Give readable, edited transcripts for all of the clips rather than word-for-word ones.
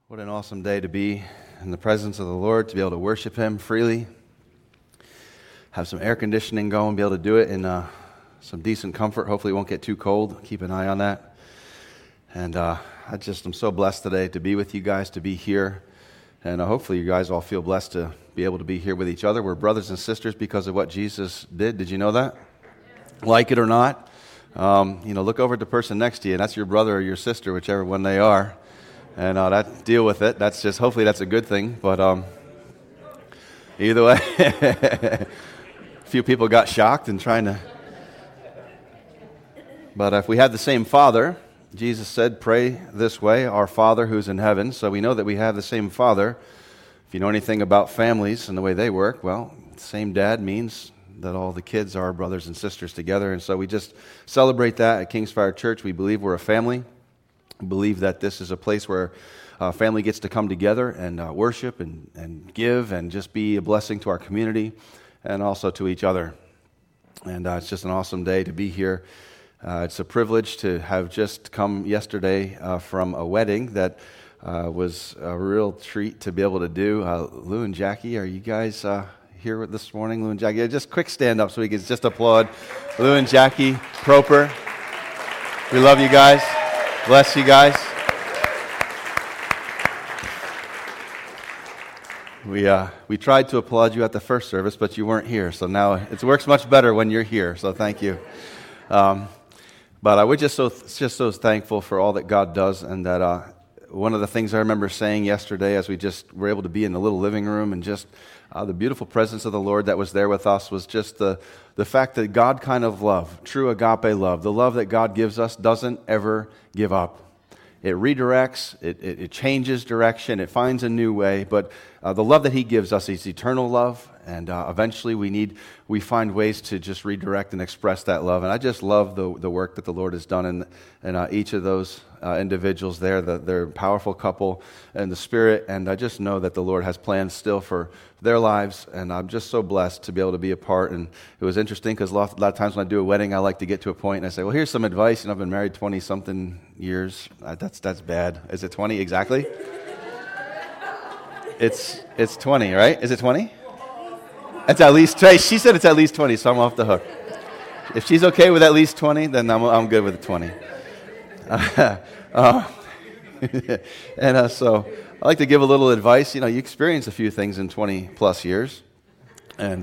What an awesome day to be in the presence of the Lord, to be able to worship Him freely, have some air conditioning going, be able to do it in some decent comfort. Hopefully it won't get too cold. Keep an eye on that. And I'm so blessed today to be with you guys, to be here. And hopefully you guys all feel blessed to be able to be here with each other. We're brothers and sisters because of what Jesus did. Did you know that? Like it or not. Look over at the person next to you, and that's your brother or your sister, whichever one they are. And deal with it. Hopefully that's a good thing. But either way, a few people got shocked and trying to. But if we have the same Father, Jesus said, pray this way, our Father who's in heaven. So we know that we have the same Father. If you know anything about families and the way they work, well, the same dad means that all the kids are brothers and sisters together. And so we just celebrate that at Kingsfire Church. We believe we're a family. Believe that this is a place where family gets to come together and worship and give and just be a blessing to our community and also to each other. And it's just an awesome day to be here. It's a privilege to have just come yesterday from a wedding that was a real treat to be able to do. Lou and Jackie, are you guys here this morning? Lou and Jackie, just quick stand up so we can just applaud Lou and Jackie Proper. We love you guys. Bless you guys. We tried to applaud you at the first service, but you weren't here. So now it works much better when you're here. So thank you. But I was just so thankful for all that God does, and that one of the things I remember saying yesterday, as we just were able to be in the little living room, and just the beautiful presence of the Lord that was there with us, was just the fact that God kind of love, true agape love, the love that God gives us doesn't ever give up. It redirects, it changes direction, it finds a new way, but the love that He gives us is eternal love, and eventually we find ways to just redirect and express that love. And I just love the work that the Lord has done in each of those individuals there. They're a powerful couple in the Spirit, and I just know that the Lord has plans still for their lives, and I'm just so blessed to be able to be a part. And it was interesting because a lot of times when I do a wedding, I like to get to a point and I say, well, here's some advice, and I've been married 20-something years. That's bad. Is it 20 exactly? It's 20, right? Is it 20? It's at least 20. She said it's at least 20, so I'm off the hook. If she's okay with at least 20, then I'm good with the 20. So I like to give a little advice. You experience a few things in 20 plus years, and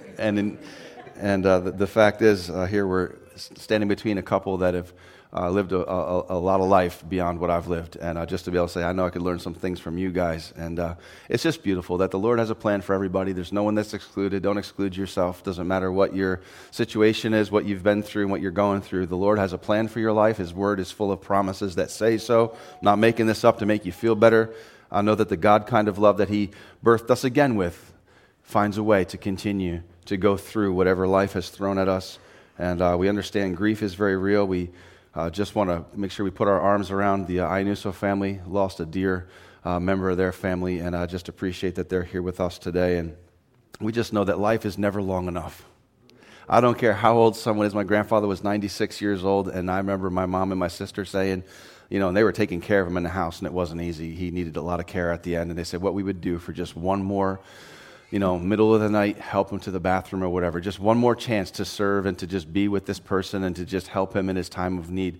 the fact is, here we're standing between a couple that have lived a lot of life beyond what I've lived, and just to be able to say, I know I could learn some things from you guys, and it's just beautiful that the Lord has a plan for everybody. There's no one that's excluded. Don't exclude yourself. Doesn't matter what your situation is, what you've been through, and what you're going through. The Lord has a plan for your life. His word is full of promises that say so. I'm not making this up to make you feel better. I know that the God kind of love that He birthed us again with finds a way to continue to go through whatever life has thrown at us, and we understand grief is very real. We just want to make sure we put our arms around the Iannuso family, lost a dear member of their family, and I just appreciate that they're here with us today. And we just know that life is never long enough. I don't care how old someone is. My grandfather was 96 years old, and I remember my mom and my sister saying, and they were taking care of him in the house, and it wasn't easy. He needed a lot of care at the end, and they said what we would do for just one more middle of the night, help him to the bathroom or whatever. Just one more chance to serve and to just be with this person and to just help him in his time of need.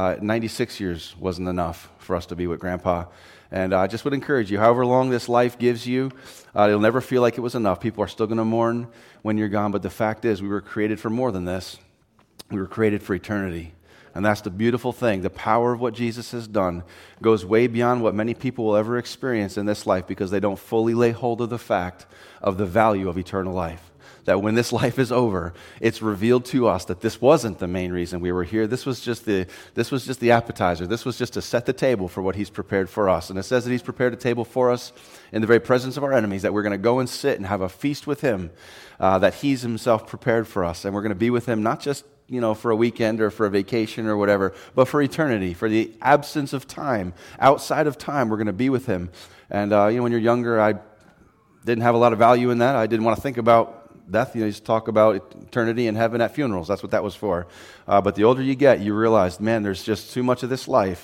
96 years wasn't enough for us to be with Grandpa. And I just would encourage you, however long this life gives you, it'll never feel like it was enough. People are still going to mourn when you're gone, but the fact is we were created for more than this. We were created for eternity. And that's the beautiful thing. The power of what Jesus has done goes way beyond what many people will ever experience in this life because they don't fully lay hold of the fact of the value of eternal life. That when this life is over, it's revealed to us that this wasn't the main reason we were here. This was just the appetizer. This was just to set the table for what He's prepared for us. And it says that He's prepared a table for us in the very presence of our enemies, that we're going to go and sit and have a feast with Him, that He's Himself prepared for us. And we're going to be with Him not just for a weekend or for a vacation or whatever, but for eternity, for the absence of time. Outside of time, we're going to be with Him. And, when you're younger, I didn't have a lot of value in that. I didn't want to think about death. You just talk about eternity in heaven at funerals. That's what that was for. But the older you get, you realize, man, there's just too much of this life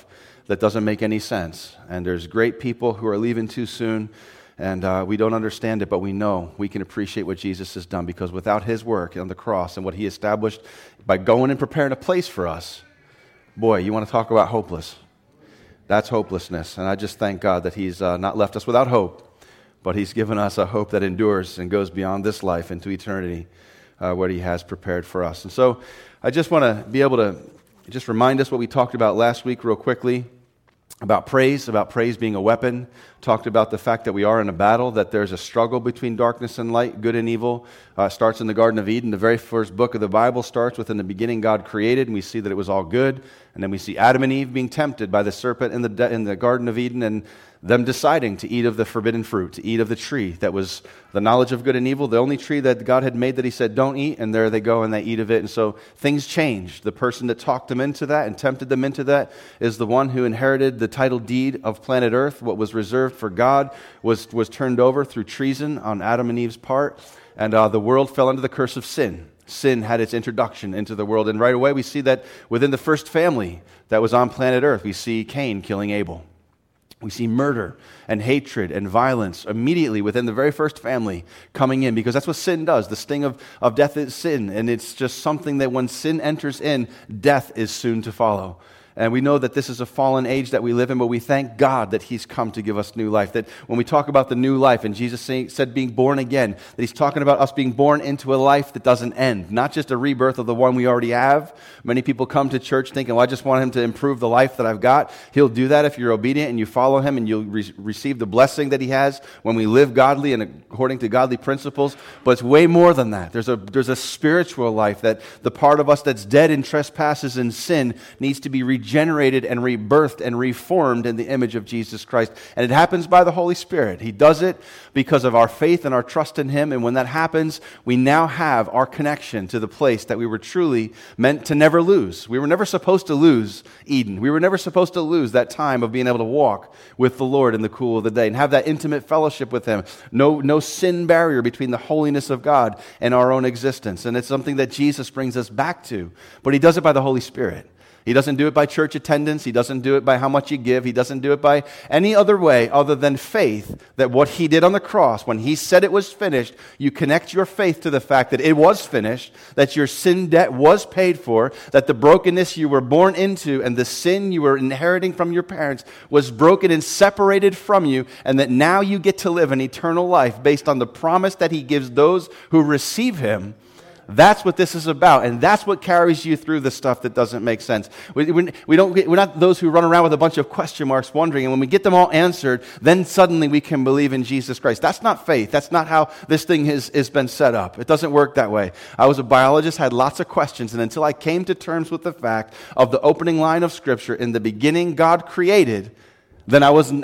that doesn't make any sense. And there's great people who are leaving too soon, and we don't understand it, but we know we can appreciate what Jesus has done, because without his work on the cross and what he established by going and preparing a place for us, boy, you want to talk about hopeless. That's hopelessness. And I just thank God that he's not left us without hope, but he's given us a hope that endures and goes beyond this life into eternity, what he has prepared for us. And so I just want to be able to just remind us what we talked about last week real quickly. About praise being a weapon. Talked about the fact that we are in a battle, that there's a struggle between darkness and light, good and evil. Starts in the Garden of Eden. The very first book of the Bible starts with, in the beginning God created, and we see that it was all good. And then we see Adam and Eve being tempted by the serpent in the Garden of Eden, and them deciding to eat of the forbidden fruit, to eat of the tree that was the knowledge of good and evil, the only tree that God had made that he said don't eat, and there they go and they eat of it. And so things changed. The person that talked them into that and tempted them into that is the one who inherited the title deed of planet Earth. What was reserved for God was turned over through treason on Adam and Eve's part, and the world fell under the curse of sin. Sin had its introduction into the world, and right away we see that within the first family that was on planet Earth, we see Cain killing Abel. We see murder and hatred and violence immediately within the very first family coming in, because that's what sin does. The sting of death is sin, and it's just something that when sin enters in, death is soon to follow. And we know that this is a fallen age that we live in, but we thank God that he's come to give us new life. That when we talk about the new life, and Jesus said being born again, that he's talking about us being born into a life that doesn't end, not just a rebirth of the one we already have. Many people come to church thinking, well, I just want him to improve the life that I've got. He'll do that if you're obedient and you follow him, and you'll receive the blessing that he has when we live godly and according to godly principles. But it's way more than that. There's a spiritual life, that the part of us that's dead in trespasses and sin needs to be regenerated and rebirthed and reformed in the image of Jesus Christ. And it happens by the Holy Spirit. He does it because of our faith and our trust in him. And when that happens, we now have our connection to the place that we were truly meant to never lose. We were never supposed to lose Eden. We were never supposed to lose that time of being able to walk with the Lord in the cool of the day and have that intimate fellowship with him. No sin barrier between the holiness of God and our own existence. And it's something that Jesus brings us back to. But he does it by the Holy Spirit. He doesn't do it by church attendance. He doesn't do it by how much you give. He doesn't do it by any other way other than faith, that what he did on the cross, when he said it was finished, you connect your faith to the fact that it was finished, that your sin debt was paid for, that the brokenness you were born into and the sin you were inheriting from your parents was broken and separated from you, and that now you get to live an eternal life based on the promise that he gives those who receive him. That's what this is about, and that's what carries you through the stuff that doesn't make sense. We're not those who run around with a bunch of question marks wondering, and when we get them all answered, then suddenly we can believe in Jesus Christ. That's not faith. That's not how this thing has been set up. It doesn't work that way. I was a biologist, had lots of questions, and until I came to terms with the fact of the opening line of Scripture, in the beginning God created, then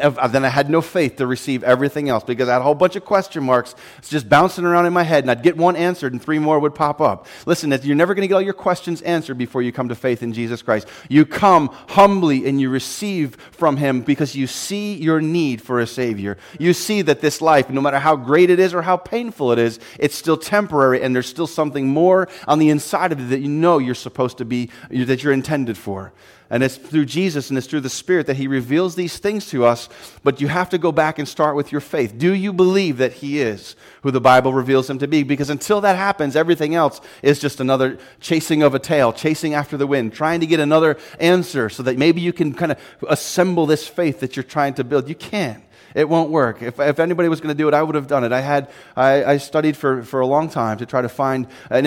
I had no faith to receive everything else, because I had a whole bunch of question marks just bouncing around in my head, and I'd get one answered and three more would pop up. Listen, you're never going to get all your questions answered before you come to faith in Jesus Christ. You come humbly and you receive from him because you see your need for a Savior. You see that this life, no matter how great it is or how painful it is, it's still temporary, and there's still something more on the inside of it that you know you're supposed to be, that you're intended for. And it's through Jesus and it's through the Spirit that he reveals these things to us, but you have to go back and start with your faith. Do you believe that he is who the Bible reveals him to be? Because until that happens, everything else is just another chasing of a tail, chasing after the wind, trying to get another answer so that maybe you can kind of assemble this faith that you're trying to build. You can't. It won't work. If anybody was going to do it, I would have done it. I studied for a long time to try to find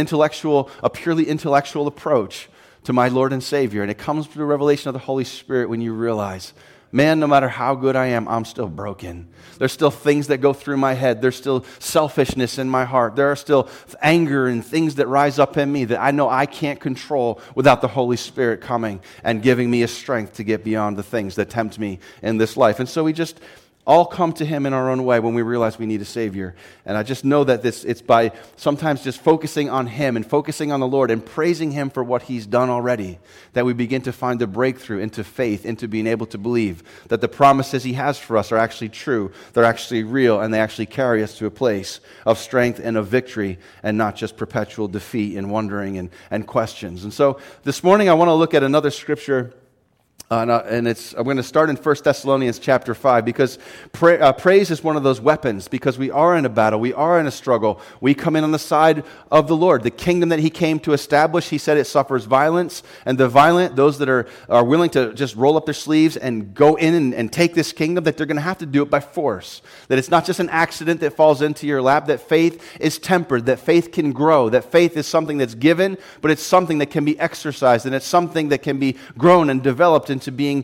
a purely intellectual approach to my Lord and Savior. And it comes through the revelation of the Holy Spirit when you realize, man, no matter how good I am, I'm still broken. There's still things that go through my head. There's still selfishness in my heart. There are still anger and things that rise up in me that I know I can't control without the Holy Spirit coming and giving me a strength to get beyond the things that tempt me in this life. And so we just all come to him in our own way when we realize we need a Savior. And I just know that it's by sometimes just focusing on him and focusing on the Lord and praising him for what he's done already, that we begin to find the breakthrough into faith, into being able to believe that the promises he has for us are actually true, they're actually real, and they actually carry us to a place of strength and of victory, and not just perpetual defeat and wondering and questions. And so this morning I want to look at another scripture I'm going to start in 1 Thessalonians chapter 5 because praise is one of those weapons because we are in a battle. We are in a struggle. We come in on the side of the Lord. The kingdom that he came to establish, he said it suffers violence. And the violent, those that are willing to just roll up their sleeves and go in and take this kingdom, that they're going to have to do it by force. That it's not just an accident that falls into your lap. That faith is tempered. That faith can grow. That faith is something that's given, but it's something that can be exercised. And it's something that can be grown and developed into being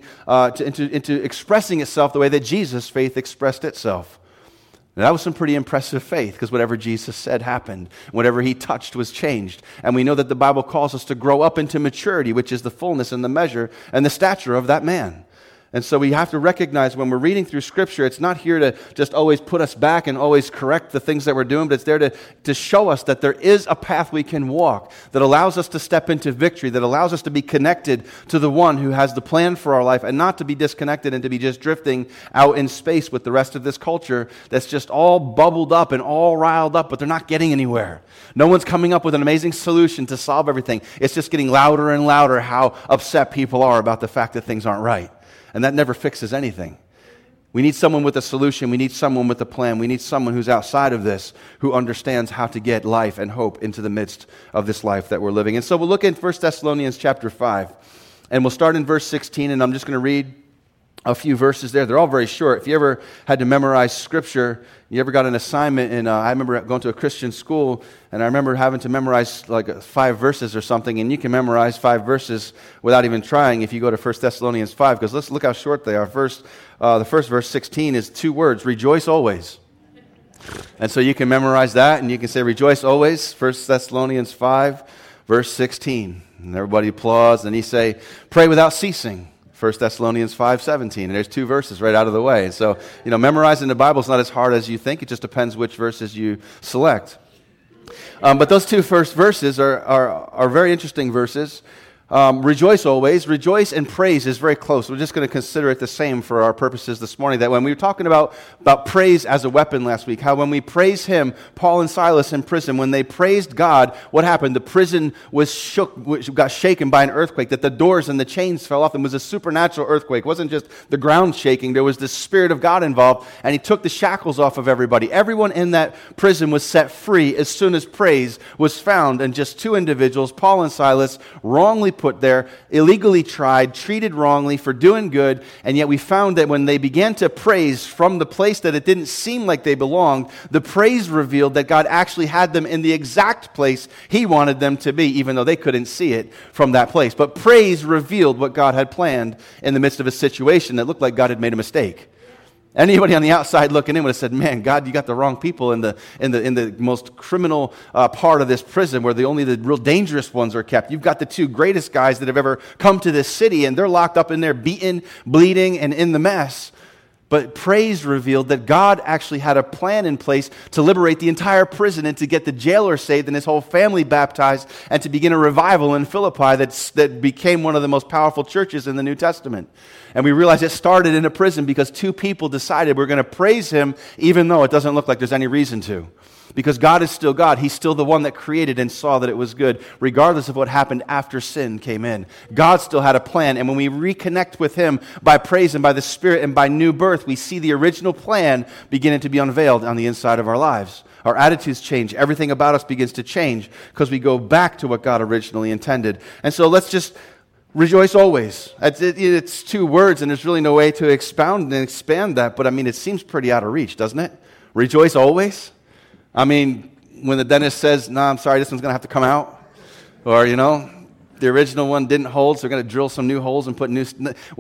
into expressing itself the way that Jesus' faith expressed itself. And that was some pretty impressive faith because whatever Jesus said happened. Whatever he touched was changed. And we know that the Bible calls us to grow up into maturity, which is the fullness and the measure and the stature of that man. And so we have to recognize when we're reading through Scripture, it's not here to just always put us back and always correct the things that we're doing, but it's there to show us that there is a path we can walk that allows us to step into victory, that allows us to be connected to the one who has the plan for our life and not to be disconnected and to be just drifting out in space with the rest of this culture that's just all bubbled up and all riled up, but they're not getting anywhere. No one's coming up with an amazing solution to solve everything. It's just getting louder and louder how upset people are about the fact that things aren't right. And that never fixes anything. We need someone with a solution. We need someone with a plan. We need someone who's outside of this, who understands how to get life and hope into the midst of this life that we're living. And so we'll look in 1 Thessalonians chapter 5. And we'll start in verse 16, and I'm just going to read a few verses there. They're all very short. If you ever had to memorize Scripture, you ever got an assignment, and I remember going to a Christian school, and I remember having to memorize like 5 verses or something, and you can memorize 5 verses without even trying if you go to 1 Thessalonians 5, because let's look how short they are. The first verse, 16, is 2 words, rejoice always. And so you can memorize that, and you can say rejoice always, 1 Thessalonians 5, verse 16. And everybody applauds, and he say, pray without ceasing. 1 Thessalonians 5:17, and there's 2 verses right out of the way. And so, memorizing the Bible is not as hard as you think. It just depends which verses you select. But those 2 first verses are very interesting verses. Rejoice always. Rejoice and praise is very close. We're just going to consider it the same for our purposes this morning. That when we were talking about praise as a weapon last week, how when we praise Him, Paul and Silas in prison, when they praised God, what happened? The prison got shaken by an earthquake, that the doors and the chains fell off. It was a supernatural earthquake. It wasn't just the ground shaking. There was the Spirit of God involved, and He took the shackles off of everybody. Everyone in that prison was set free as soon as praise was found, and just 2 individuals, Paul and Silas, wrongly put there, illegally tried, treated wrongly for doing good, and yet we found that when they began to praise from the place that it didn't seem like they belonged, the praise revealed that God actually had them in the exact place He wanted them to be, even though they couldn't see it from that place. But praise revealed what God had planned in the midst of a situation that looked like God had made a mistake. Anybody on the outside looking in would have said, man, God, you got the wrong people in the most criminal part of this prison where only the real dangerous ones are kept. You've got the 2 greatest guys that have ever come to this city, and they're locked up in there, beaten, bleeding, and in the mess. But praise revealed that God actually had a plan in place to liberate the entire prison and to get the jailer saved and his whole family baptized and to begin a revival in Philippi that became one of the most powerful churches in the New Testament. And we realized it started in a prison because 2 people decided we're going to praise Him even though it doesn't look like there's any reason to. Because God is still God. He's still the one that created and saw that it was good, regardless of what happened after sin came in. God still had a plan, and when we reconnect with Him by praise and by the Spirit and by new birth, we see the original plan beginning to be unveiled on the inside of our lives. Our attitudes change. Everything about us begins to change because we go back to what God originally intended. And so let's just rejoice always. It's 2 words, and there's really no way to expound and expand that, but it seems pretty out of reach, doesn't it? Rejoice always? When the dentist says, no, I'm sorry, this one's going to have to come out. Or, the original one didn't hold, so we're going to drill some new holes and put new...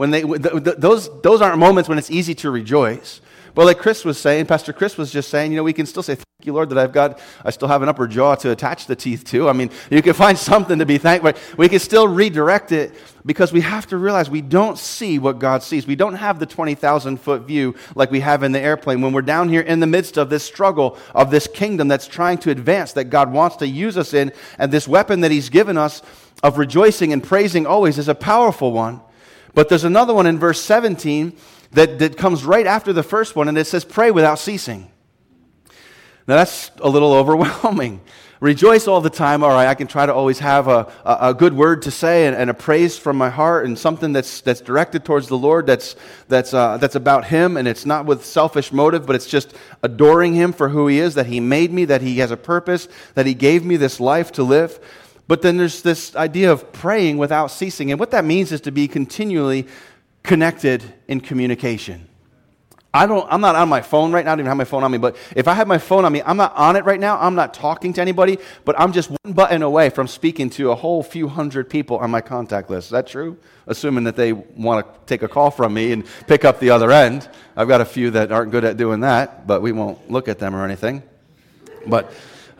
Those aren't moments when it's easy to rejoice. But like Chris was saying, Pastor Chris was just saying, we can still say, thank you, Lord, that I still have an upper jaw to attach the teeth to. You can find something to be thankful. We can still redirect it because we have to realize we don't see what God sees. We don't have the 20,000-foot view like we have in the airplane. When we're down here in the midst of this struggle, of this kingdom that's trying to advance, that God wants to use us in, and this weapon that He's given us of rejoicing and praising always is a powerful one. But there's another one in verse 17 that comes right after the first one, and it says, pray without ceasing. Now that's a little overwhelming. Rejoice all the time. All right, I can try to always have a good word to say and a praise from my heart and something that's directed towards the Lord, that's about Him, and it's not with selfish motive, but it's just adoring Him for who He is, that He made me, that He has a purpose, that He gave me this life to live. But then there's this idea of praying without ceasing, and what that means is to be continually connected in communication. I'm not on my phone right now. I don't even have my phone on me. But if I have my phone on me, I'm not on it right now. I'm not talking to anybody. But I'm just one button away from speaking to a whole few hundred people on my contact list. Is that true? Assuming that they want to take a call from me and pick up the other end. I've got a few that aren't good at doing that, but we won't look at them or anything. But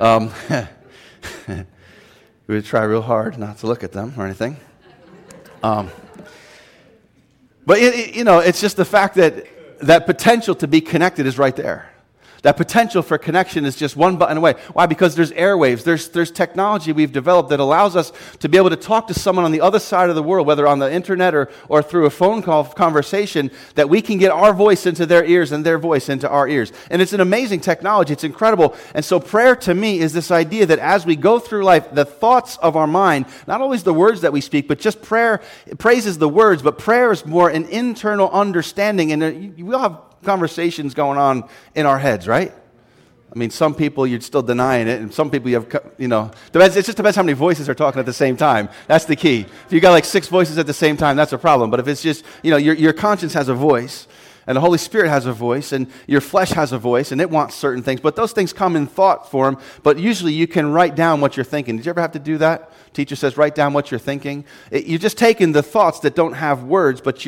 we would try real hard not to look at them or anything. But it's just the fact that potential to be connected is right there. That potential for connection is just one button away. Why? Because there's airwaves. There's technology we've developed that allows us to be able to talk to someone on the other side of the world, whether on the internet or through a phone call conversation, that we can get our voice into their ears and their voice into our ears. And it's an amazing technology. It's incredible. And so prayer to me is this idea that as we go through life, the thoughts of our mind, not always the words that we speak, but just praise is the words, but prayer is more an internal understanding. And we all have conversations going on in our heads, right? I mean, some people you're still denying it, and some people you have, it just depends how many voices are talking at the same time. That's the key. If you got like 6 voices at the same time, that's a problem. But if it's just, your conscience has a voice, and the Holy Spirit has a voice, and your flesh has a voice, and it wants certain things. But those things come in thought form, but usually you can write down what you're thinking. Did you ever have to do that? Teacher says, write down what you're thinking. You're just taking the thoughts that don't have words, but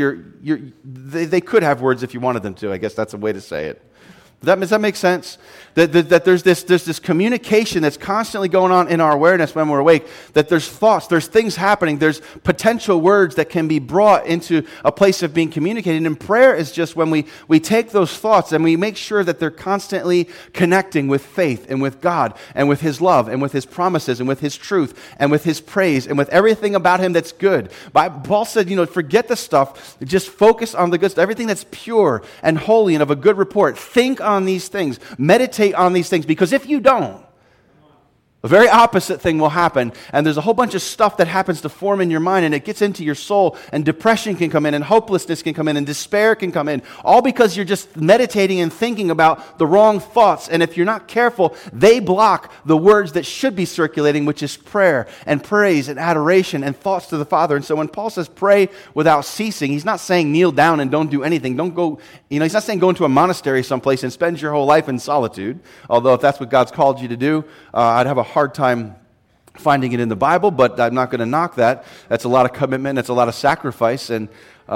they could have words if you wanted them to. I guess that's a way to say it. Does that make sense? That there's this communication that's constantly going on in our awareness when we're awake, that there's thoughts, there's things happening, there's potential words that can be brought into a place of being communicated. And prayer is just when we take those thoughts and we make sure that they're constantly connecting with faith and with God and with His love and with His promises and with His truth and with His praise and with everything about Him that's good. Paul said, forget the stuff, just focus on the good stuff, everything that's pure and holy and of a good report. Think on these things, meditate on these things, because if you don't, the very opposite thing will happen, and there's a whole bunch of stuff that happens to form in your mind, and it gets into your soul, and depression can come in, and hopelessness can come in, and despair can come in, all because you're just meditating and thinking about the wrong thoughts. And if you're not careful, they block the words that should be circulating, which is prayer and praise and adoration and thoughts to the Father. And so when Paul says pray without ceasing, he's not saying kneel down and don't do anything. Don't go, he's not saying go into a monastery someplace and spend your whole life in solitude, although if that's what God's called you to do, I'd have a hard time finding it in the Bible, but I'm not going to knock that. That's a lot of commitment, that's a lot of sacrifice, and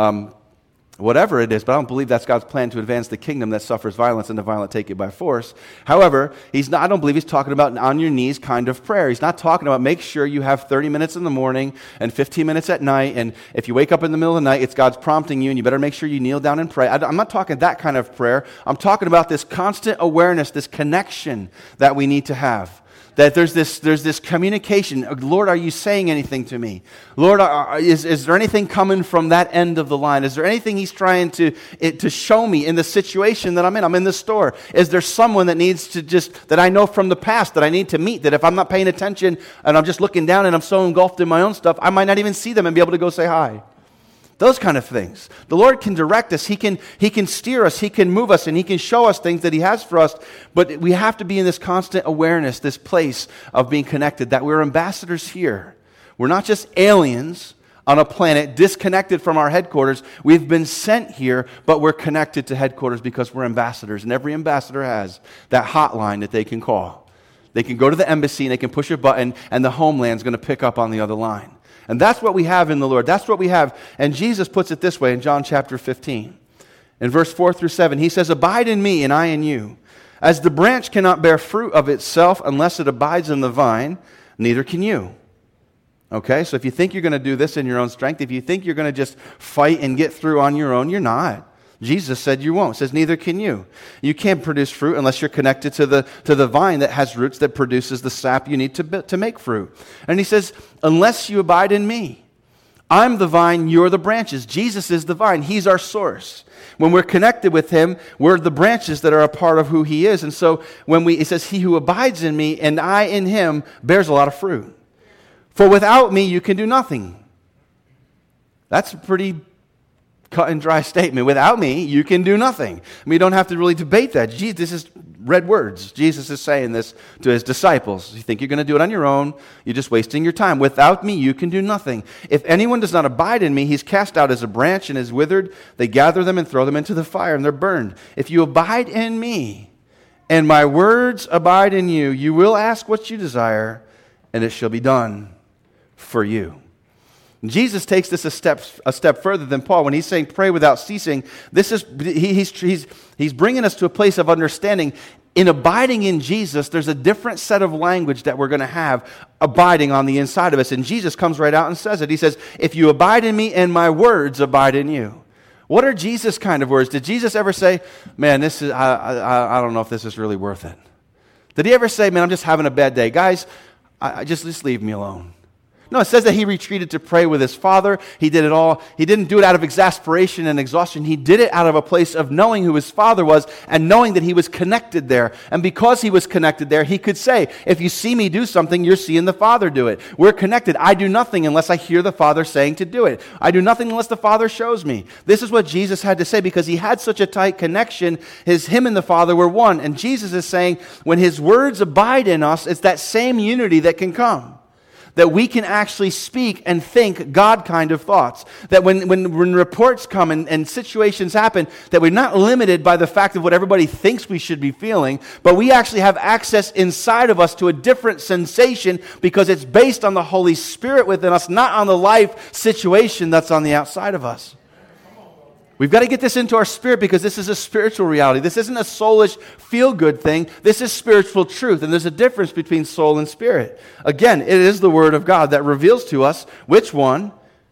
whatever it is, but I don't believe that's God's plan to advance the kingdom that suffers violence and the violent take it by force. However, I don't believe he's talking about on your knees kind of prayer. He's not talking about make sure you have 30 minutes in the morning and 15 minutes at night, and if you wake up in the middle of the night, it's God's prompting you, and you better make sure you kneel down and pray. I'm not talking that kind of prayer. I'm talking about this constant awareness, this connection that we need to have. That there's this communication. Lord, are you saying anything to me? Lord, is there anything coming from that end of the line? Is there anything He's trying to show me in the situation that I'm in? I'm in the store. Is there someone that needs to that I know from the past that I need to meet, that if I'm not paying attention and I'm just looking down and I'm so engulfed in my own stuff, I might not even see them and be able to go say hi? Those kind of things. The Lord can direct us. He can steer us. He can move us, and He can show us things that He has for us. But we have to be in this constant awareness, this place of being connected, that we're ambassadors here. We're not just aliens on a planet disconnected from our headquarters. We've been sent here, but we're connected to headquarters because we're ambassadors. And every ambassador has that hotline that they can call. They can go to the embassy and they can push a button, and the homeland's going to pick up on the other line. And that's what we have in the Lord. That's what we have. And Jesus puts it this way in John chapter 15. In verse 4 through 7, He says, "Abide in me, and I in you. As the branch cannot bear fruit of itself unless it abides in the vine, neither can you." Okay, so if you think you're going to do this in your own strength, if you think you're going to just fight and get through on your own, you're not. Jesus said you won't. It says neither can you. You can't produce fruit unless you're connected to the vine that has roots that produces the sap you need to make fruit. And He says, unless you abide in me. I'm the vine, you're the branches. Jesus is the vine. He's our source. When we're connected with him, we're the branches that are a part of who he is. And so it says, he who abides in me and I in him bears a lot of fruit. For without me, you can do nothing. That's a pretty cut and dry statement. Without me, you can do nothing. We don't have to really debate that. This is red words. Jesus is saying this to his disciples. You think you're going to do it on your own, you're just wasting your time. Without me, you can do nothing. If anyone does not abide in me, he's cast out as a branch and is withered. They gather them and throw them into the fire, and they're burned. If you abide in me, and my words abide in you, you will ask what you desire, and it shall be done for you. Jesus takes this a step further than Paul. When he's saying pray without ceasing, he's bringing us to a place of understanding. In abiding in Jesus, there's a different set of language that we're going to have abiding on the inside of us. And Jesus comes right out and says it. He says, if you abide in me and my words abide in you. What are Jesus' kind of words? Did Jesus ever say, man, I don't know if this is really worth it? Did he ever say, man, I'm just having a bad day? Guys, just leave me alone. No, it says that he retreated to pray with his Father. He did it all. He didn't do it out of exasperation and exhaustion. He did it out of a place of knowing who his Father was and knowing that he was connected there. And because he was connected there, he could say, if you see me do something, you're seeing the Father do it. We're connected. I do nothing unless I hear the Father saying to do it. I do nothing unless the Father shows me. This is what Jesus had to say because he had such a tight connection. Him and the Father were one. And Jesus is saying, when his words abide in us, it's that same unity that can come. That we can actually speak and think God kind of thoughts. That when reports come and situations happen, that we're not limited by the fact of what everybody thinks we should be feeling, but we actually have access inside of us to a different sensation because it's based on the Holy Spirit within us, not on the life situation that's on the outside of us. We've got to get this into our spirit because this is a spiritual reality. This isn't a soulish, feel-good thing. This is spiritual truth, and there's a difference between soul and spirit. Again, it is the Word of God that reveals to us which one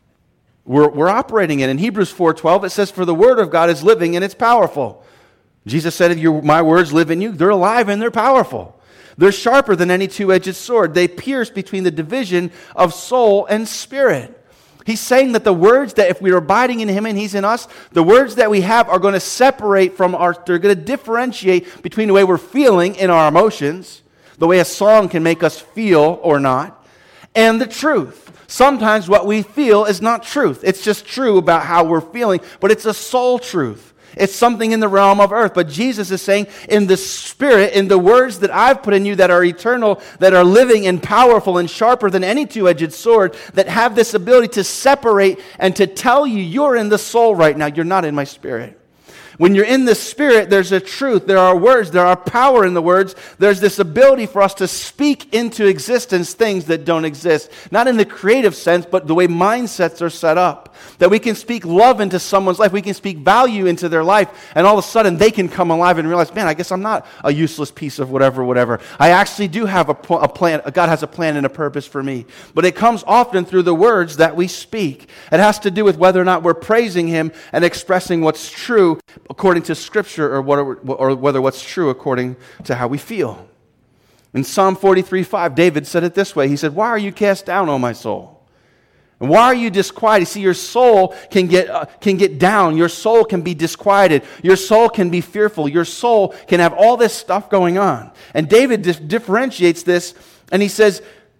we're operating in. In Hebrews 4:12, it says, for the Word of God is living and it's powerful. Jesus said, if my words live in you, they're alive and they're powerful. They're sharper than any two-edged sword. They pierce between the division of soul and spirit. He's saying that the words that if we're abiding in him and he's in us, the words that we have are going to separate they're going to differentiate between the way we're feeling in our emotions, the way a song can make us feel or not, and the truth. Sometimes what we feel is not truth. It's just true about how we're feeling, but it's a soul truth. It's something in the realm of earth. But Jesus is saying, in the Spirit, in the words that I've put in you that are eternal, that are living and powerful and sharper than any two-edged sword, that have this ability to separate and to tell you you're in the soul right now. You're not in my spirit. When you're in the Spirit, there's a truth. There are words. There are power in the words. There's this ability for us to speak into existence things that don't exist. Not in the creative sense, but the way mindsets are set up. That we can speak love into someone's life. We can speak value into their life. And all of a sudden, they can come alive and realize, man, I guess I'm not a useless piece of whatever. I actually do have a plan. God has a plan and a purpose for me. But it comes often through the words that we speak. It has to do with whether or not we're praising Him and expressing what's true according to Scripture or whether what's true according to how we feel. In Psalm 43:5, David said it this way. He said, why are you cast down, O my soul? And why are you disquieted? See, your soul can get down. Your soul can be disquieted. Your soul can be fearful. Your soul can have all this stuff going on. And David differentiates this, and he says,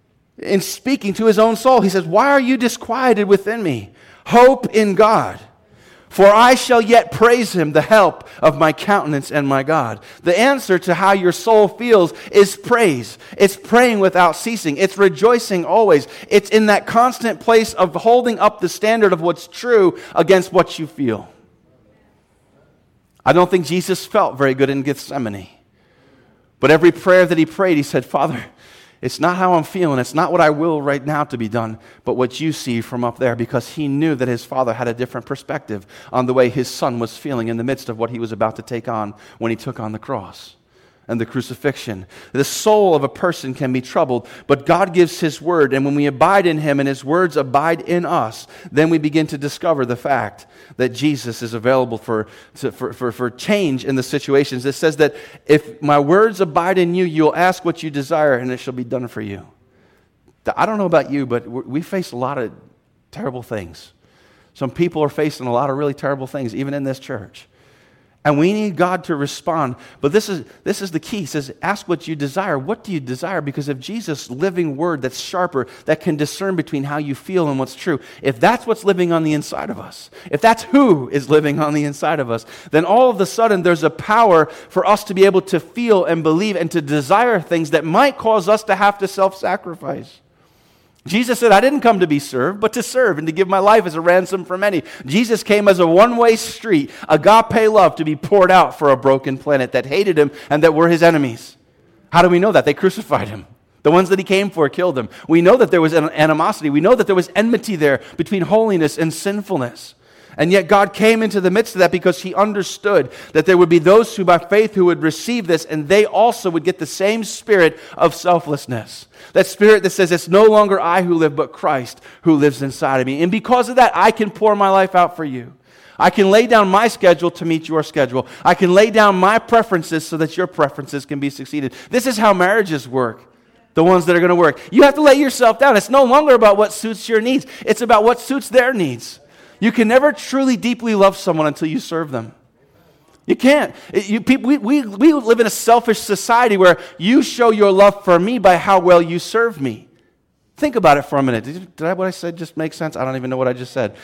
in speaking to his own soul, he says, why are you disquieted within me? Hope in God. For I shall yet praise Him, the help of my countenance and my God. The answer to how your soul feels is praise. It's praying without ceasing. It's rejoicing always. It's in that constant place of holding up the standard of what's true against what you feel. I don't think Jesus felt very good in Gethsemane. But every prayer that He prayed, He said, Father, it's not how I'm feeling. It's not what I will right now to be done, but what you see from up there, because He knew that His Father had a different perspective on the way His Son was feeling in the midst of what He was about to take on when He took on the cross and the crucifixion. The soul of a person can be troubled, but God gives His Word, and when we abide in Him and His words abide in us, then we begin to discover the fact that Jesus is available for change in the situations. It says that if my words abide in you, you'll ask what you desire, and it shall be done for you. I don't know about you, but we face a lot of terrible things. Some people are facing a lot of really terrible things, even in this church. And we need God to respond. But this is the key. He says, ask what you desire. What do you desire? Because if Jesus' living word that's sharper, that can discern between how you feel and what's true, if that's what's living on the inside of us, if that's who is living on the inside of us, then all of a sudden there's a power for us to be able to feel and believe and to desire things that might cause us to have to self-sacrifice. Jesus said, I didn't come to be served, but to serve and to give my life as a ransom for many. Jesus came as a one-way street, agape love to be poured out for a broken planet that hated him and that were his enemies. How do we know that? They crucified him. The ones that he came for killed him. We know that there was an animosity. We know that there was enmity there between holiness and sinfulness. And yet God came into the midst of that because he understood that there would be those who by faith who would receive this, and they also would get the same spirit of selflessness. That spirit that says, it's no longer I who live, but Christ who lives inside of me. And because of that, I can pour my life out for you. I can lay down my schedule to meet your schedule. I can lay down my preferences so that your preferences can be succeeded. This is how marriages work. The ones that are going to work. You have to lay yourself down. It's no longer about what suits your needs. It's about what suits their needs. You can never truly deeply love someone until you serve them. You can't. We live in a selfish society where you show your love for me by how well you serve me. Think about it for a minute. Did what I said just make sense? I don't even know what I just said.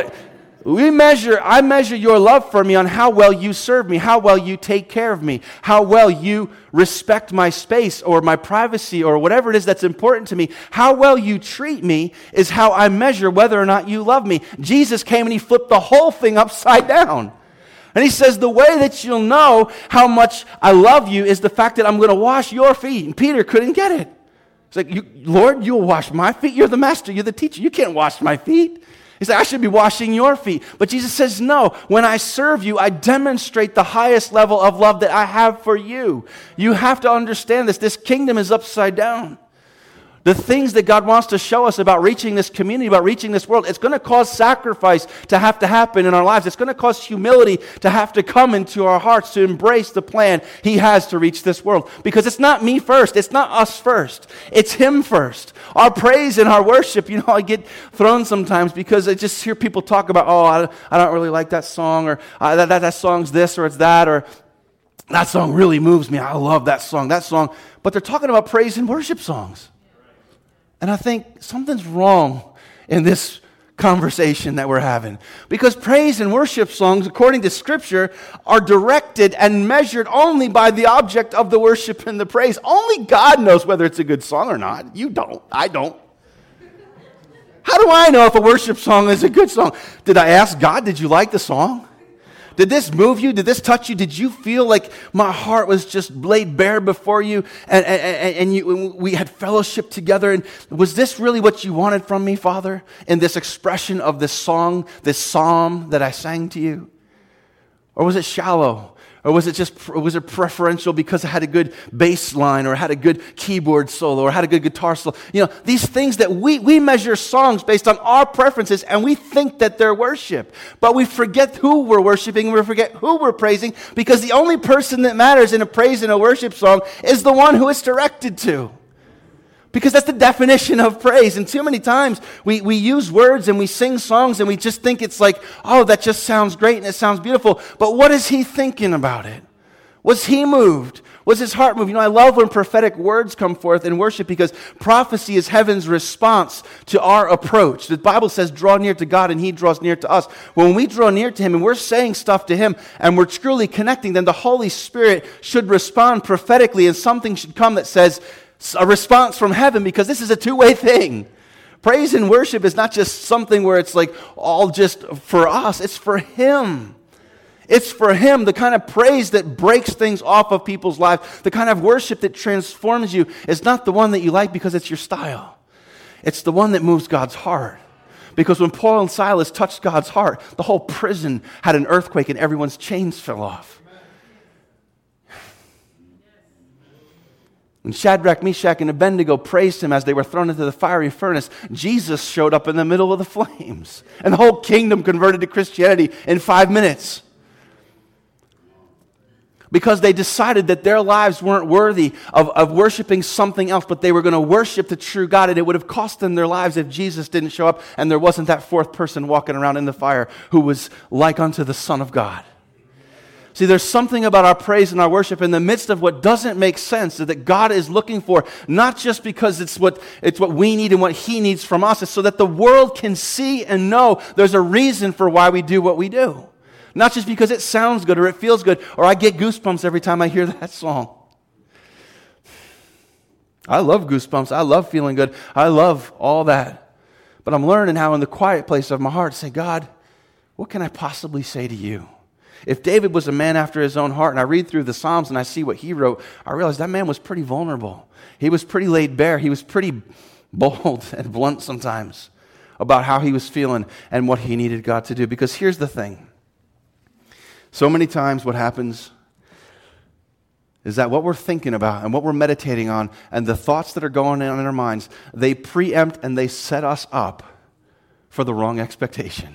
I measure your love for me on how well you serve me, how well you take care of me, how well you respect my space or my privacy or whatever it is that's important to me. How well you treat me is how I measure whether or not you love me. Jesus came and he flipped the whole thing upside down. And he says, the way that you'll know how much I love you is the fact that I'm going to wash your feet. And Peter couldn't get it. It's like, Lord, you'll wash my feet? You're the master, you're the teacher. You can't wash my feet. He said, I should be washing your feet. But Jesus says, no, when I serve you, I demonstrate the highest level of love that I have for you. You have to understand this. This kingdom is upside down. The things that God wants to show us about reaching this community, about reaching this world, it's going to cause sacrifice to have to happen in our lives. It's going to cause humility to have to come into our hearts to embrace the plan He has to reach this world. Because it's not me first. It's not us first. It's Him first. Our praise and our worship, I get thrown sometimes because I just hear people talk about, I don't really like that song, or that song's this or it's that, or that song really moves me. I love that song. But they're talking about praise and worship songs. And I think something's wrong in this conversation that we're having. Because praise and worship songs, according to Scripture, are directed and measured only by the object of the worship and the praise. Only God knows whether it's a good song or not. You don't. I don't. How do I know if a worship song is a good song? Did I ask God, did you like the song? Did this move you? Did this touch you? Did you feel like my heart was just laid bare before you and we had fellowship together? And was this really what you wanted from me, Father, in this expression of this song, this psalm that I sang to you? Or was it shallow? Or was it preferential because it had a good bass line or had a good keyboard solo or had a good guitar solo? These things that we measure songs based on our preferences, and we think that they're worship. But we forget who we're worshiping, we forget who we're praising, because the only person that matters in a praise and a worship song is the one who it's directed to. Because that's the definition of praise. And too many times we use words and we sing songs and we just think it's like, that just sounds great and it sounds beautiful. But what is he thinking about it? Was he moved? Was his heart moved? I love when prophetic words come forth in worship, because prophecy is heaven's response to our approach. The Bible says, draw near to God and he draws near to us. When we draw near to him and we're saying stuff to him and we're truly connecting, then the Holy Spirit should respond prophetically, and something should come that says, a response from heaven, because this is a two-way thing. Praise and worship is not just something where it's like all just for us. It's for him. It's for him. The kind of praise that breaks things off of people's lives, the kind of worship that transforms you, is not the one that you like because it's your style. It's the one that moves God's heart. Because when Paul and Silas touched God's heart, the whole prison had an earthquake and everyone's chains fell off. When Shadrach, Meshach, and Abednego praised him as they were thrown into the fiery furnace, Jesus showed up in the middle of the flames. And the whole kingdom converted to Christianity in 5 minutes. because they decided that their lives weren't worthy of worshiping something else, but they were going to worship the true God, and it would have cost them their lives if Jesus didn't show up and there wasn't that fourth person walking around in the fire who was like unto the Son of God. See, there's something about our praise and our worship in the midst of what doesn't make sense that God is looking for, not just because it's what we need and what He needs from us. It's so that the world can see and know there's a reason for why we do what we do. Not just because it sounds good or it feels good or I get goosebumps every time I hear that song. I love goosebumps. I love feeling good. I love all that. But I'm learning how in the quiet place of my heart to say, God, what can I possibly say to you? If David was a man after his own heart, and I read through the Psalms and I see what he wrote, I realize that man was pretty vulnerable. He was pretty laid bare. He was pretty bold and blunt sometimes about how he was feeling and what he needed God to do. Because here's the thing. So many times what happens is that what we're thinking about and what we're meditating on and the thoughts that are going on in our minds, they preempt and they set us up for the wrong expectation.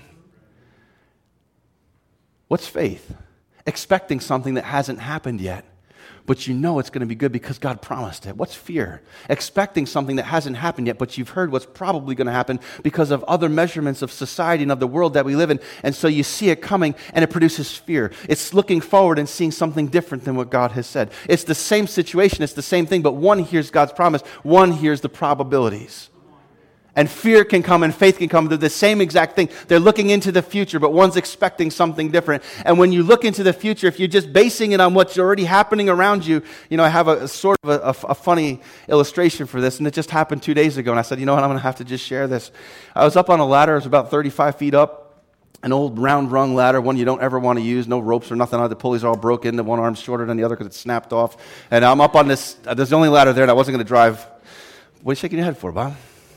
What's faith? Expecting something that hasn't happened yet, but you know it's going to be good because God promised it. What's fear? Expecting something that hasn't happened yet, but you've heard what's probably going to happen because of other measurements of society and of the world that we live in, and so you see it coming and it produces fear. It's looking forward and seeing something different than what God has said. It's the same situation, it's the same thing, but one hears God's promise, one hears the probabilities. And fear can come and faith can come. They're the same exact thing. They're looking into the future, but one's expecting something different. And when you look into the future, if you're just basing it on what's already happening around you, I have a sort of a funny illustration for this, and it just happened 2 days ago. And I said, you know what, I'm going to have to just share this. I was up on a ladder. It was about 35 feet up, an old round rung ladder, one you don't ever want to use, no ropes or nothing on it. The pulleys are all broken. The one arm's shorter than the other because it snapped off. And I'm up on this. There's the only ladder there, and I wasn't going to drive. What are you shaking your head for, Bob?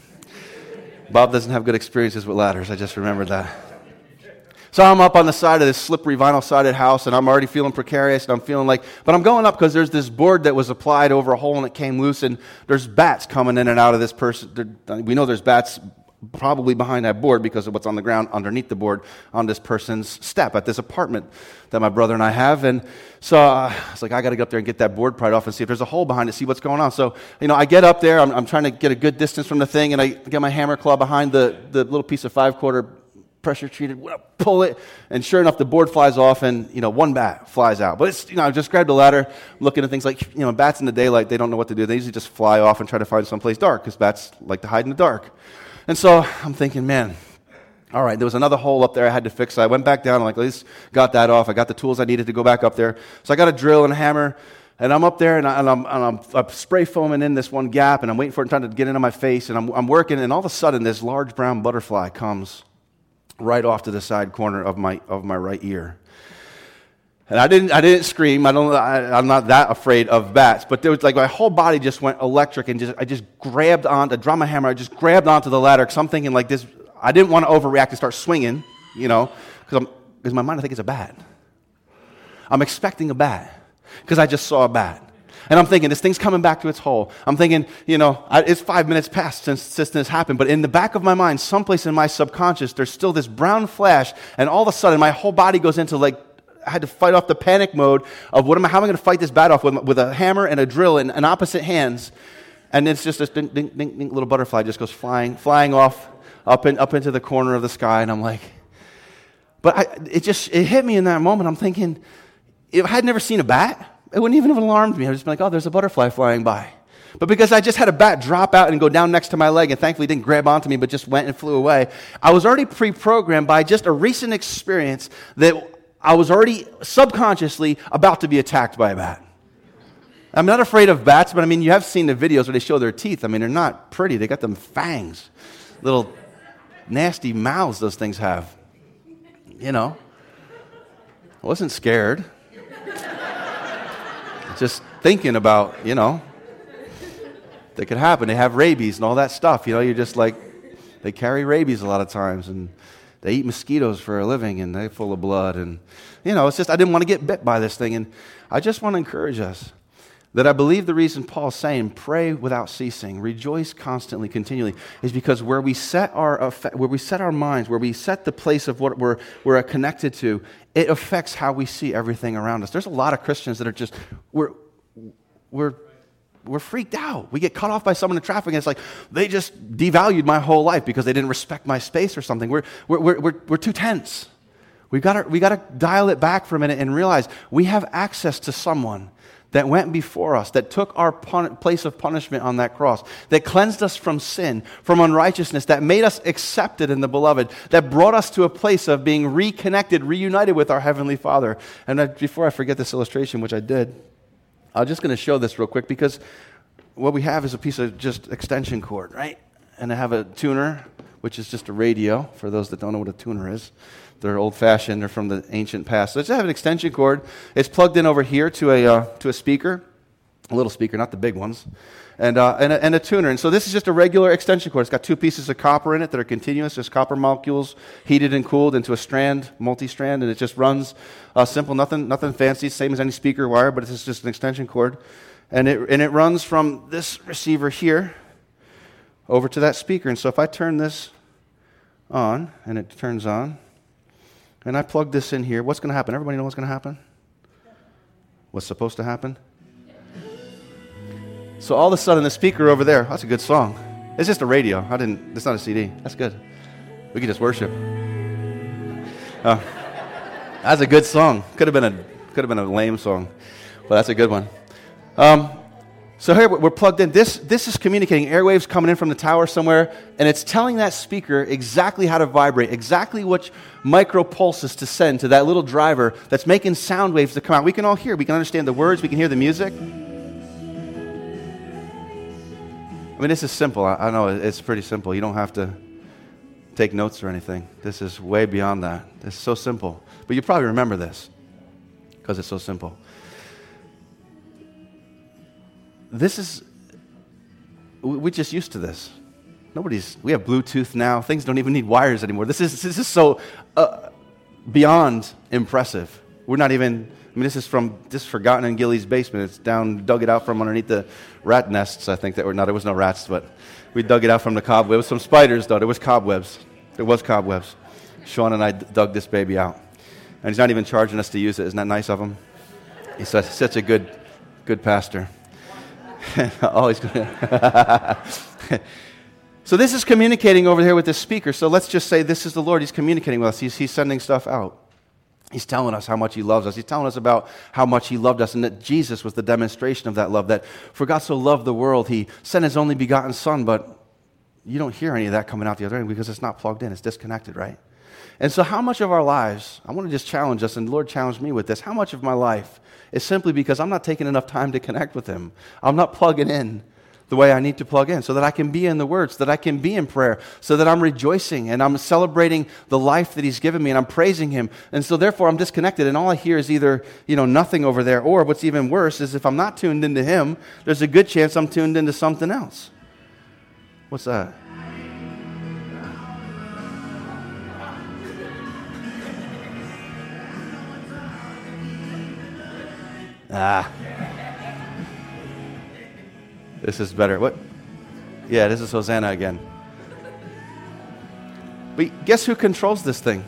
Bob doesn't have good experiences with ladders. I just remembered that. So I'm up on the side of this slippery vinyl-sided house, and I'm already feeling precarious, and I'm feeling like, but I'm going up because there's this board that was applied over a hole, and it came loose, and there's bats coming in and out of this person. We know there's bats probably behind that board because of what's on the ground underneath the board on this person's step at this apartment that my brother and I have. And so I was like, I got to go up there and get that board pried off and see if there's a hole behind it, see what's going on. So, I get up there, I'm trying to get a good distance from the thing, and I get my hammer claw behind the little piece of 5-quarter pressure treated, pull it, and sure enough, the board flies off, and, one bat flies out. But it's, I just grabbed a ladder, looking at things like, bats in the daylight, they don't know what to do. They usually just fly off and try to find someplace dark, because bats like to hide in the dark. And so I'm thinking, man, all right, there was another hole up there I had to fix. So I went back down, I'm like, at least got that off. I got the tools I needed to go back up there. So I got a drill and a hammer, and I'm up there, and I'm spray foaming in this one gap, and I'm waiting for it trying to get into my face, and I'm working, and all of a sudden, this large brown butterfly comes right off to the side corner of my right ear. And I didn't scream. I'm not that afraid of bats. But there was like my whole body just went electric, and I just grabbed on to draw my hammer. I just grabbed onto the ladder because I'm thinking like this. I didn't want to overreact and start swinging, because in my mind I think it's a bat. I'm expecting a bat because I just saw a bat. And I'm thinking, this thing's coming back to its hole. I'm thinking, it's 5 minutes past since this happened. But in the back of my mind, someplace in my subconscious, there's still this brown flash, and all of a sudden my whole body goes into I had to fight off the panic mode of how am I going to fight this bat off with a hammer and a drill in opposite hands, and it's just this ding, ding, ding, ding, little butterfly just goes flying off up into the corner of the sky, and I'm like, but it hit me in that moment. I'm thinking, if I had never seen a bat, it wouldn't even have alarmed me. I'd just be like, oh, there's a butterfly flying by. But because I just had a bat drop out and go down next to my leg, and thankfully didn't grab onto me, but just went and flew away, I was already pre-programmed by just a recent experience that I was already subconsciously about to be attacked by a bat. I'm not afraid of bats, but you have seen the videos where they show their teeth. They're not pretty. They got them fangs, little nasty mouths those things have. I wasn't scared. Just thinking about, that could happen. They have rabies and all that stuff. You're just like, they carry rabies a lot of times, and they eat mosquitoes for a living, and they're full of blood. And, it's just, I didn't want to get bit by this thing. And I just want to encourage us. That I believe the reason Paul's saying, pray without ceasing, rejoice constantly, continually, is because where we set our minds, where we set the place of what we're connected to, it affects how we see everything around us. There's a lot of Christians that are just, we're freaked out. We get cut off by someone in traffic, and it's like, they just devalued my whole life because they didn't respect my space or something. We're too tense. We got to dial it back for a minute and realize we have access to someone that went before us, that took our place of punishment on that cross, that cleansed us from sin, from unrighteousness, that made us accepted in the Beloved, that brought us to a place of being reconnected, reunited with our Heavenly Father. And before I forget this illustration, which I did, I'm just going to show this real quick, because what we have is a piece of just extension cord, right? And I have a tuner, which is just a radio, for those that don't know what a tuner is. They're old-fashioned. They're from the ancient past. So I just have an extension cord. It's plugged in over here to a speaker, a little speaker, not the big ones, and a tuner. And so this is just a regular extension cord. It's got two pieces of copper in it that are continuous. There's copper molecules heated and cooled into a strand, multi-strand, and it just runs simple, nothing fancy, same as any speaker wire, but it's just an extension cord. And it runs from this receiver here over to that speaker. And so if I turn this on, and it turns on, and I plug this in here, what's going to happen? Everybody know what's going to happen? What's supposed to happen? So all of a sudden, the speaker over there, that's a good song. It's just a radio. It's not a CD. That's good. We can just worship. That's a good song. Could have been a lame song, but that's a good one. So here we're plugged in. This is communicating airwaves coming in from the tower somewhere, and it's telling that speaker exactly how to vibrate, exactly which micro pulses to send to that little driver that's making sound waves to come out. We can all hear. We can understand the words. We can hear the music. I mean, this is simple. I know it's pretty simple. You don't have to take notes or anything. This is way beyond that. It's so simple. But you probably remember this because it's so simple. We're just used to this. We have Bluetooth now. Things don't even need wires anymore. This is so beyond impressive. This is forgotten in Gilly's basement. It's dug it out from underneath the rat nests, I think, there was no rats, but we dug it out from the cobwebs. Some spiders, though. There was cobwebs. Sean and I dug this baby out. And he's not even charging us to use it. Isn't that nice of him? He's such a good pastor. Always good. So this is communicating over here with this speaker. So let's just say this is the Lord. He's communicating with us. He's sending stuff out. He's telling us how much He loves us. He's telling us about how much He loved us, and that Jesus was the demonstration of that love, that for God so loved the world, He sent His only begotten Son, but you don't hear any of that coming out the other end because it's not plugged in. It's disconnected, right? And so how much of our lives, I want to just challenge us, and the Lord challenged me with this, how much of my life is simply because I'm not taking enough time to connect with Him. I'm not plugging in the way I need to plug in so that I can be in the Word, so that I can be in prayer, so that I'm rejoicing and I'm celebrating the life that He's given me and I'm praising Him. And so therefore I'm disconnected, and all I hear is either, nothing over there, or what's even worse is if I'm not tuned into Him, there's a good chance I'm tuned into something else. What's that? This is better. What? Yeah, this is Hosanna again. But guess who controls this thing?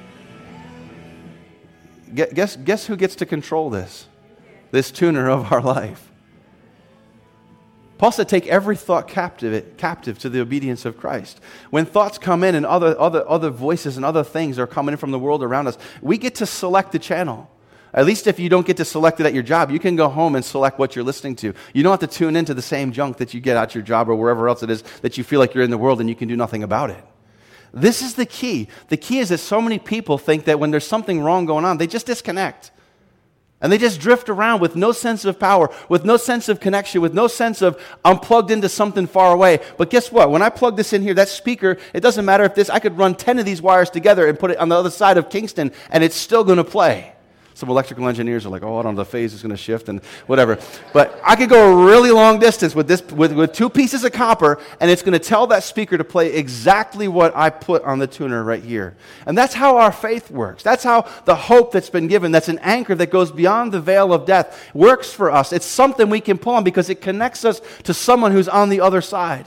Guess who gets to control this tuner of our life? Paul said, take every thought captive to the obedience of Christ. When thoughts come in and other voices and other things are coming in from the world around us, we get to select the channel. At least if you don't get to select it at your job, you can go home and select what you're listening to. You don't have to tune into the same junk that you get at your job or wherever else it is that you feel like you're in the world and you can do nothing about it. This is the key. The key is that so many people think that when there's something wrong going on, they just disconnect. And they just drift around with no sense of power, with no sense of connection, with no sense of I'm plugged into something far away. But guess what? When I plug this in here, that speaker, it doesn't matter if I could run 10 of these wires together and put it on the other side of Kingston, and it's still going to play. Some electrical engineers are like, oh, I don't know, the phase is going to shift and whatever. But I could go a really long distance with with 2 pieces of copper, and it's going to tell that speaker to play exactly what I put on the tuner right here. And that's how our faith works. That's how the hope that's been given, that's an anchor that goes beyond the veil of death, works for us. It's something we can pull on because it connects us to someone who's on the other side.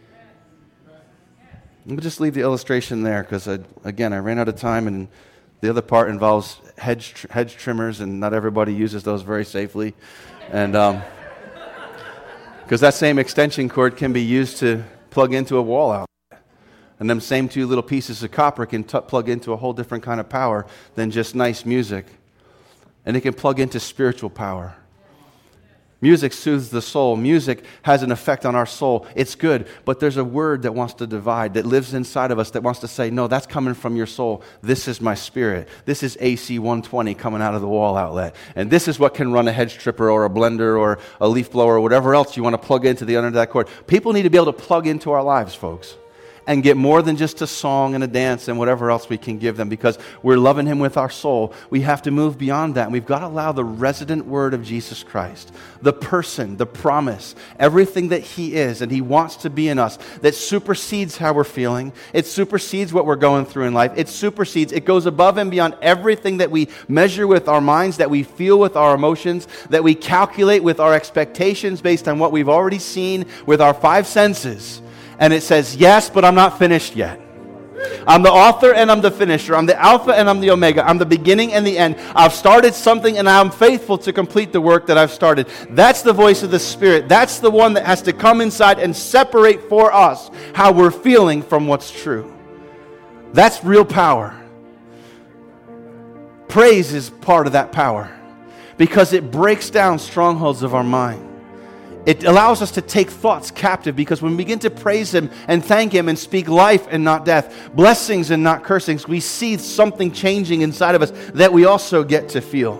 Let me just leave the illustration there because, again, I ran out of time, and the other part involves hedge trimmers, and not everybody uses those very safely. And because that same extension cord can be used to plug into a wall outlet. And them same 2 little pieces of copper can plug into a whole different kind of power than just nice music. And it can plug into spiritual power. Music soothes the soul. Music has an effect on our soul. It's good, but there's a word that wants to divide, that lives inside of us, that wants to say, no, that's coming from your soul. This is my spirit. This is AC 120 coming out of the wall outlet. And this is what can run a hedge tripper or a blender or a leaf blower or whatever else you want to plug into the under that cord. People need to be able to plug into our lives, folks, and get more than just a song and a dance and whatever else we can give them, because we're loving Him with our soul. We have to move beyond that, and we've got to allow the resident word of Jesus Christ, the person, the promise, everything that He is and He wants to be in us, that supersedes how we're feeling. It supersedes what we're going through in life. It goes above and beyond everything that we measure with our minds, that we feel with our emotions, that we calculate with our expectations based on what we've already seen with our 5 senses. And it says, yes, but I'm not finished yet. I'm the author and I'm the finisher. I'm the Alpha and I'm the Omega. I'm the beginning and the end. I've started something and I'm faithful to complete the work that I've started. That's the voice of the Spirit. That's the one that has to come inside and separate for us how we're feeling from what's true. That's real power. Praise is part of that power because it breaks down strongholds of our mind. It allows us to take thoughts captive, because when we begin to praise Him and thank Him and speak life and not death, blessings and not cursings, we see something changing inside of us that we also get to feel.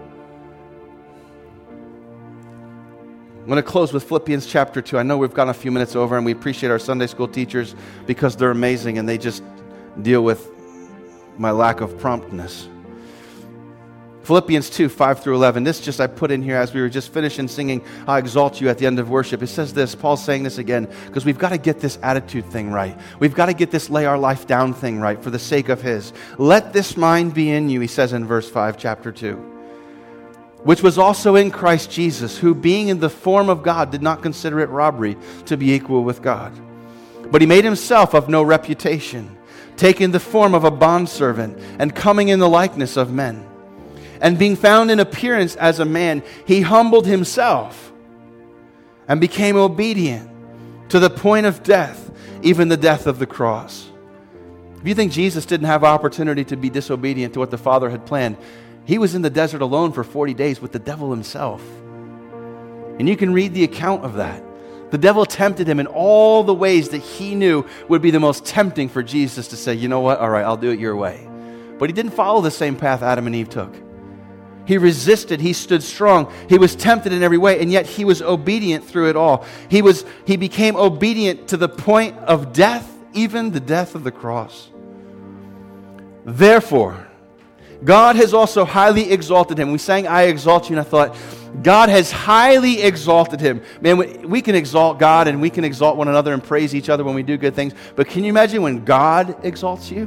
I'm going to close with Philippians chapter 2. I know we've gone a few minutes over, and we appreciate our Sunday school teachers because they're amazing and they just deal with my lack of promptness. Philippians 2, 5 through 11. This just I put in here as we were just finishing singing, I exalt you at the end of worship. It says this, Paul's saying this again, because we've got to get this attitude thing right. We've got to get this lay our life down thing right for the sake of His. Let this mind be in you, he says in verse 5, chapter 2, which was also in Christ Jesus, who being in the form of God did not consider it robbery to be equal with God. But He made Himself of no reputation, taking the form of a bondservant and coming in the likeness of men. And being found in appearance as a man, He humbled Himself and became obedient to the point of death, even the death of the cross. If you think Jesus didn't have opportunity to be disobedient to what the Father had planned, He was in the desert alone for 40 days with the devil himself. And you can read the account of that. The devil tempted Him in all the ways that he knew would be the most tempting for Jesus to say, you know what, all right, I'll do it your way. But He didn't follow the same path Adam and Eve took. He resisted, He stood strong. He was tempted in every way, and yet He was obedient through it all. He became obedient to the point of death, even the death of the cross. Therefore, God has also highly exalted Him. We sang, I exalt you, and I thought, God has highly exalted Him. Man, we can exalt God and we can exalt one another and praise each other when we do good things, but can you imagine when God exalts you?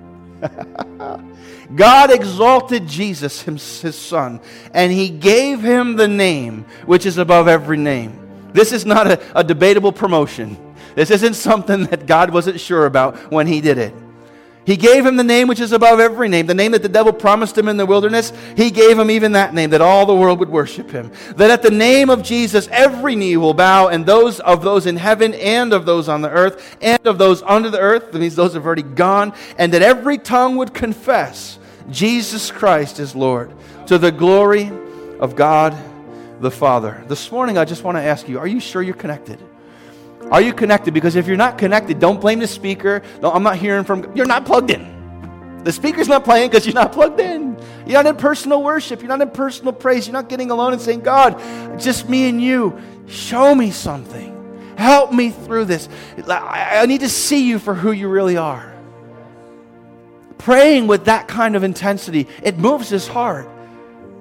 God exalted Jesus, His Son, and He gave Him the name which is above every name. This is not a debatable promotion. This isn't something that God wasn't sure about when He did it. He gave Him the name which is above every name. The name that the devil promised Him in the wilderness, He gave Him even that name, that all the world would worship Him. That at the name of Jesus, every knee will bow, and those in heaven and of those on the earth and of those under the earth, that means those have already gone, and that every tongue would confess Jesus Christ is Lord, to the glory of God the Father. This morning, I just want to ask you, are you sure you're connected? Are you connected? Because if you're not connected, don't blame the speaker. No, I'm not hearing from, you're not plugged in. The speaker's not playing because you're not plugged in. You're not in personal worship. You're not in personal praise. You're not getting alone and saying, God, just me and you, show me something. Help me through this. I need to see you for who you really are. Praying with that kind of intensity, it moves His heart.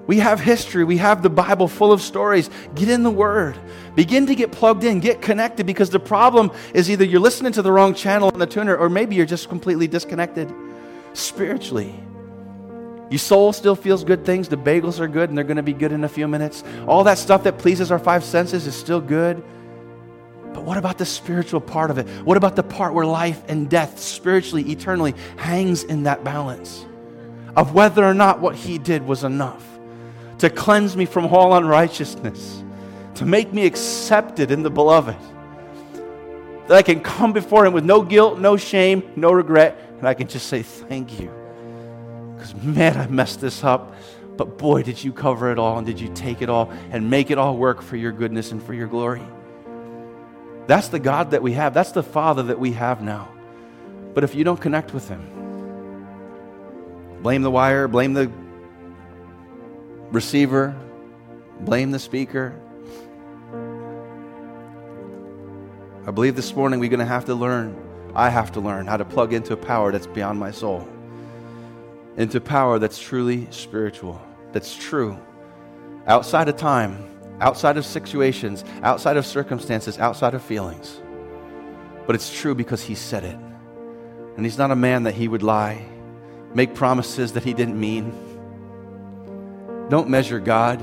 We have history. We have the Bible full of stories. Get in the Word. Begin to get plugged in. Get connected, because the problem is either you're listening to the wrong channel on the tuner, or maybe you're just completely disconnected spiritually. Your soul still feels good things. The bagels are good, and they're going to be good in a few minutes. All that stuff that pleases our five senses is still good. But what about the spiritual part of it? What about the part where life and death, spiritually, eternally, hangs in that balance of whether or not what He did was enough to cleanse me from all unrighteousness, to make me accepted in the Beloved, that I can come before Him with no guilt, no shame, no regret, and I can just say thank you. Because man, I messed this up, but boy, did you cover it all, and did you take it all and make it all work for your goodness and for your glory. That's the God that we have. That's the Father that we have now. But if you don't connect with Him, blame the wire, blame the receiver, blame the speaker. I believe this morning we're going to have to learn, I have to learn how to plug into a power that's beyond my soul, into power that's truly spiritual, that's true, outside of time, outside of situations, outside of circumstances, outside of feelings. But it's true because He said it. And He's not a man that He would lie, make promises that He didn't mean. Don't measure God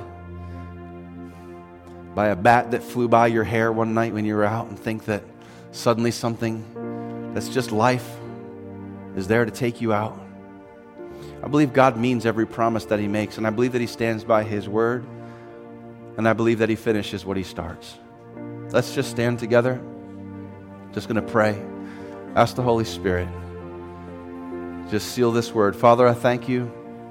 by a bat that flew by your hair one night when you were out and think that suddenly something that's just life is there to take you out. I believe God means every promise that He makes, and I believe that He stands by His word, and I believe that He finishes what He starts. Let's just stand together. Just going to pray. Ask the Holy Spirit. Just seal this word. Father, I thank You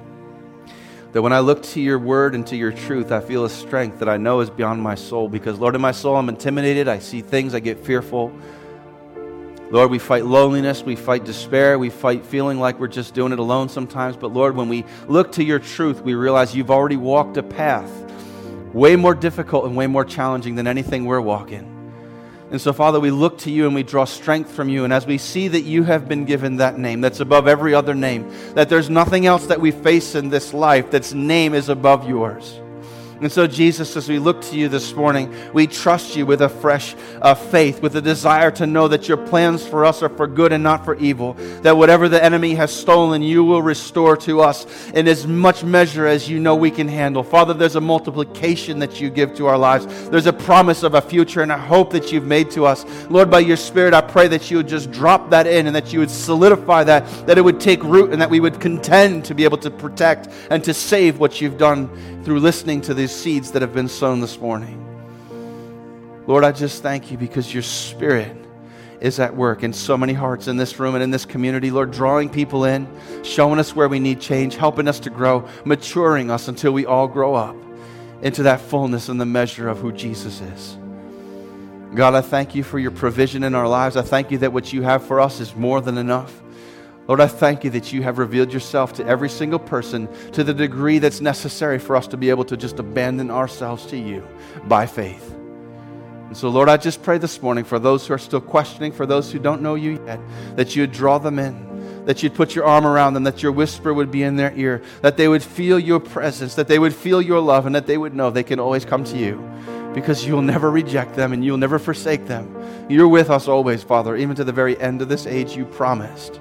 that when I look to Your word and to Your truth, I feel a strength that I know is beyond my soul. Because, Lord, in my soul, I'm intimidated. I see things. I get fearful. Lord, we fight loneliness. We fight despair. We fight feeling like we're just doing it alone sometimes. But, Lord, when we look to Your truth, we realize You've already walked a path way more difficult and way more challenging than anything we're walking. And so, Father, we look to You and we draw strength from You. And as we see that You have been given that name that's above every other name, that there's nothing else that we face in this life that's name is above Yours. And so, Jesus, as we look to You this morning, we trust You with a fresh faith, with a desire to know that Your plans for us are for good and not for evil, that whatever the enemy has stolen, You will restore to us in as much measure as You know we can handle. Father, there's a multiplication that You give to our lives. There's a promise of a future and a hope that You've made to us. Lord, by Your Spirit, I pray that You would just drop that in and that You would solidify that it would take root, and that we would contend to be able to protect and to save what You've done through listening to these seeds that have been sown this morning. Lord, I just thank You because Your Spirit is at work in so many hearts in this room and in this community. Lord, drawing people in, showing us where we need change, helping us to grow, maturing us until we all grow up into that fullness and the measure of who Jesus is. God, I thank You for Your provision in our lives. I thank You that what You have for us is more than enough. Lord, I thank You that You have revealed Yourself to every single person to the degree that's necessary for us to be able to just abandon ourselves to You by faith. And so, Lord, I just pray this morning for those who are still questioning, for those who don't know You yet, that You would draw them in, that You'd put Your arm around them, that Your whisper would be in their ear, that they would feel Your presence, that they would feel Your love, and that they would know they can always come to You because You'll never reject them and You'll never forsake them. You're with us always, Father, even to the very end of this age. You promised.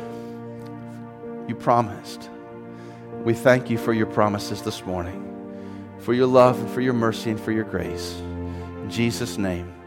You promised. We thank You for Your promises this morning, for Your love and for Your mercy and for Your grace. In Jesus' name.